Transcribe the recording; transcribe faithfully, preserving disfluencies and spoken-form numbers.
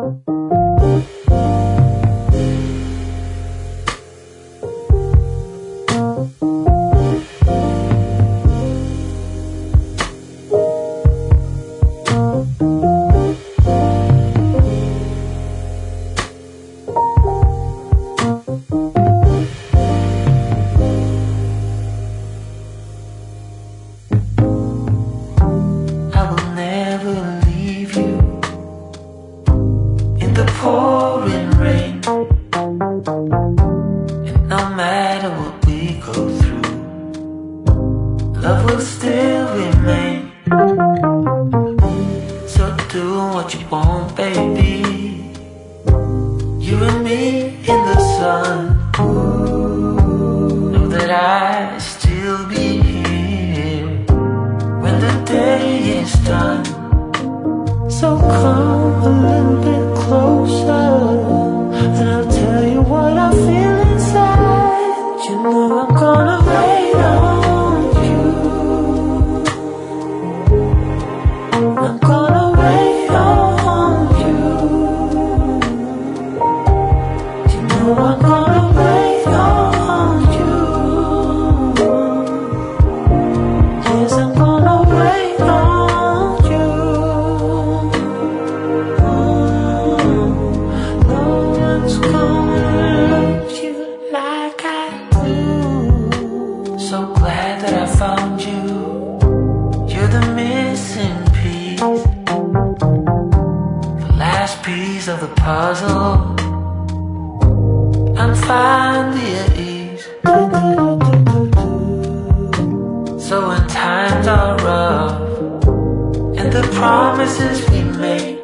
Pouring rain, and no matter what we go through, love will still remain. So do what you want, baby. You and me in the sun. Know that I'll still be here when the day is done. So come a little bit closer, and I'll tell you what I feel inside. You know I'm gonna wait on you. I'm gonna wait on you. You know I'm gonna wait on you. Yes, I'm gonna wait on you. So glad that I found you. You're the missing piece, the last piece of the puzzle. I'm finally at ease. So when times are rough and the promises we make